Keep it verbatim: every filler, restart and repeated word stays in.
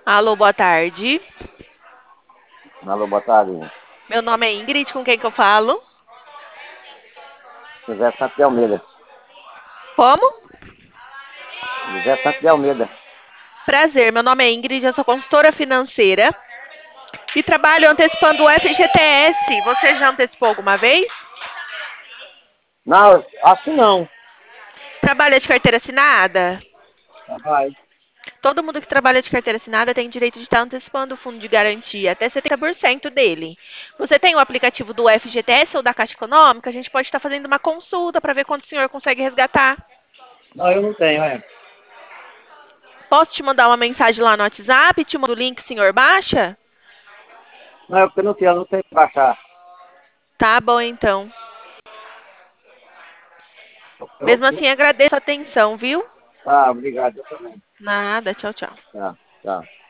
Alô, boa tarde. Alô, boa tarde. Meu nome é Ingrid, com quem que eu falo? José Santos de Almeida. Como? José Santos de Almeida. Prazer, meu nome é Ingrid, eu sou consultora financeira e trabalho antecipando o F G T S. Você já antecipou alguma vez? Não, acho que não. Trabalha de carteira assinada? Vai. Todo mundo que trabalha de carteira assinada tem direito de estar antecipando o fundo de garantia, até setenta por cento dele. Você tem o aplicativo do F G T S ou da Caixa Econômica? A gente pode estar fazendo uma consulta para ver quanto o senhor consegue resgatar. Não, eu não tenho, é. Posso te mandar uma mensagem lá no WhatsApp? Te mando o link, senhor baixa? Não, é porque eu não tenho, eu não tenho que baixar. Tá bom, então. Eu- Mesmo assim, agradeço a atenção, viu? Tá, obrigado. Eu também. Nada, tchau, tchau. Tá, tá.